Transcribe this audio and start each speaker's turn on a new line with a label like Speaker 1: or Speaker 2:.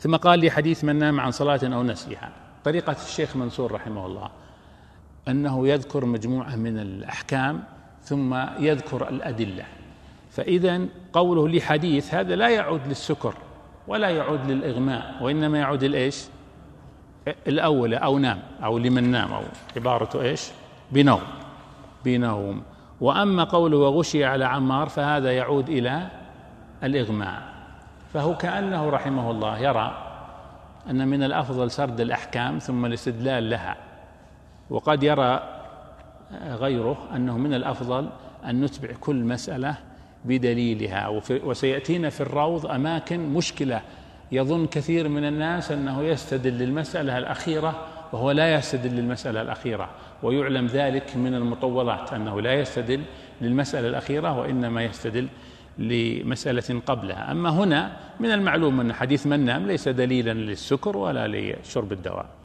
Speaker 1: ثم قال لي حديث من نام عن صلاة أو نسيها. طريقة الشيخ منصور رحمه الله أنه يذكر مجموعة من الأحكام ثم يذكر الأدلة، فإذا قوله لي حديث هذا لا يعود للسكر ولا يعود للإغماء، وإنما يعود الإيش؟ الأول أو نام، أو لمن نام، أو عبارة إيش؟ بنوم. وأما قوله وغشي على عمار فهذا يعود إلى الإغماء. فهو كأنه رحمه الله يرى أن من الأفضل سرد الأحكام ثم الاستدلال لها، وقد يرى غيره أنه من الأفضل أن نتبع كل مسألة بدليلها. وسيأتينا في الروض أماكن مشكلة يظن كثير من الناس أنه يستدل للمسألة الأخيرة وهو لا يستدل للمسألة الأخيرة، ويعلم ذلك من المطولات أنه لا يستدل للمسألة الأخيرة وإنما يستدل لمسألة قبلها. أما هنا من المعلوم أن حديث من نام ليس دليلا للسكر ولا لشرب الدواء.